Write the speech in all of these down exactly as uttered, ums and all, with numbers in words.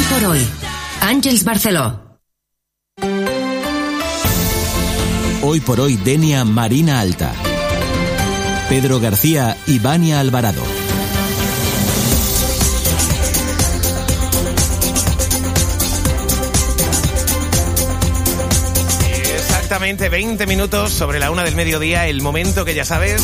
por hoy, Àngels Barceló. Hoy por hoy, Denia Marina Alta. Pedro García y Vania Alvarado. Exactamente veinte minutos sobre la una del mediodía, el momento que ya sabes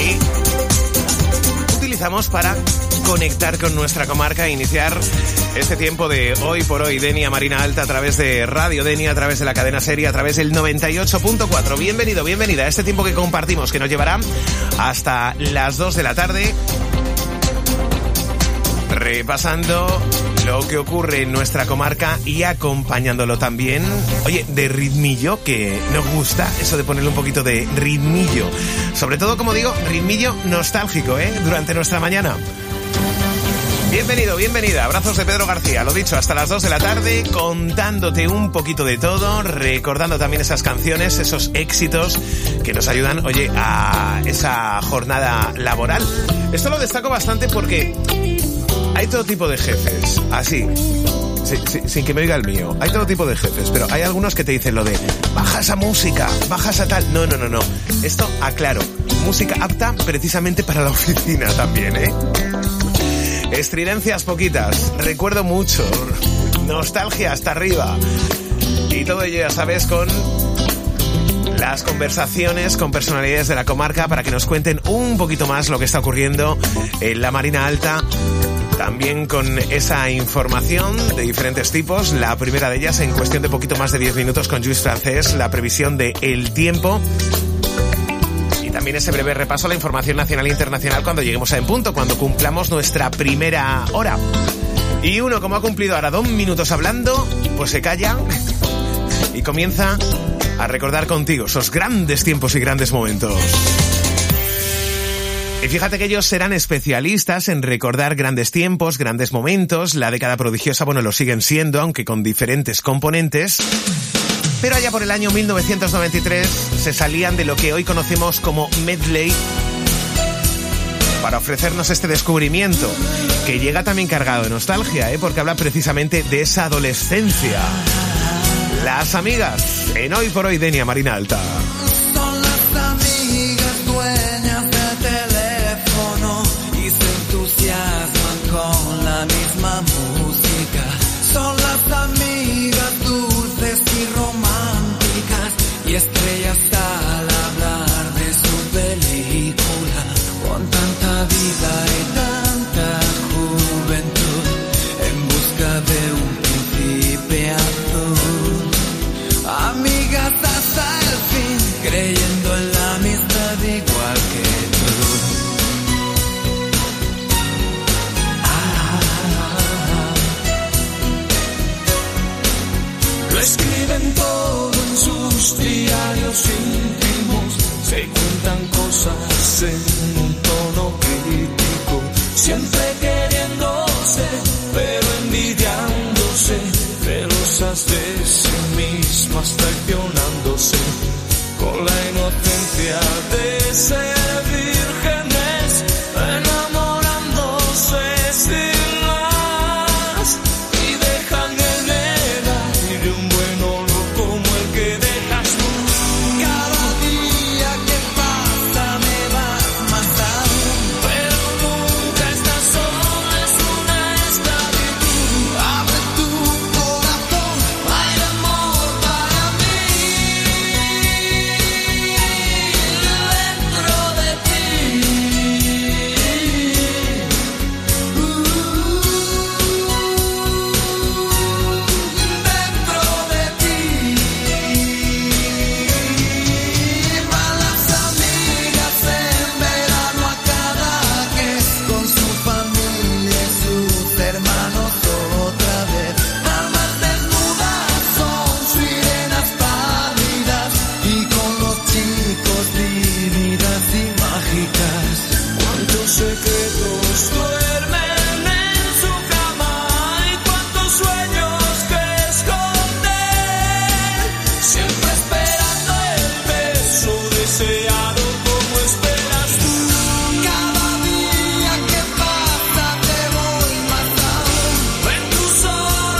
y utilizamos para conectar con nuestra comarca e iniciar este tiempo de Hoy por Hoy, Denia Marina Alta, a través de Radio Denia, a través de la cadena Serie, a través del noventa y ocho punto cuatro. Bienvenido, bienvenida a este tiempo que compartimos, que nos llevará hasta las dos de la tarde, repasando lo que ocurre en nuestra comarca y acompañándolo también, oye, de ritmillo, que nos gusta eso de ponerle un poquito de ritmillo. Sobre todo, como digo, ritmillo nostálgico, ¿eh? Durante nuestra mañana. Bienvenido, bienvenida. Abrazos de Pedro García. Lo dicho, hasta las dos de la tarde, contándote un poquito de todo, recordando también esas canciones, esos éxitos que nos ayudan, oye, a esa jornada laboral. Esto lo destaco bastante porque hay todo tipo de jefes, así, sin, sin, sin que me oiga el mío. Hay todo tipo de jefes, pero hay algunos que te dicen lo de baja esa música, baja esa tal. No, no, no, no. Esto, aclaro, música apta precisamente para la oficina también, ¿eh? Estridencias poquitas, recuerdo mucho, nostalgia hasta arriba. Y todo ello, ya sabes, con las conversaciones con personalidades de la comarca para que nos cuenten un poquito más lo que está ocurriendo en la Marina Alta. También con esa información de diferentes tipos. La primera de ellas, en cuestión de poquito más de diez minutos, con Lluís Francés, la previsión de el tiempo. Y también ese breve repaso a la información nacional e internacional cuando lleguemos a En Punto, cuando cumplamos nuestra primera hora. Y uno, como ha cumplido ahora dos minutos hablando, pues se calla y comienza a recordar contigo esos grandes tiempos y grandes momentos. Y fíjate que ellos serán especialistas en recordar grandes tiempos, grandes momentos. La década prodigiosa, bueno, lo siguen siendo, aunque con diferentes componentes. Pero allá por el año mil novecientos noventa y tres se salían de lo que hoy conocemos como medley para ofrecernos este descubrimiento, que llega también cargado de nostalgia, ¿eh? Porque habla precisamente de esa adolescencia. Las amigas, en Hoy por Hoy, Denia Marina Alta. Son las amigas dueñas de teléfono y se entusiasman con la misma música. Son las amigas dulces y románticas y estrellas al hablar de su película. Con tanta vida y tanta juventud en busca de un príncipe azul. Amigas hasta el fin, creyendo en la amistad igual que tú. Ah, lo escriben todo en sus diarios íntimos, se cuentan cosas en un tono crítico, siempre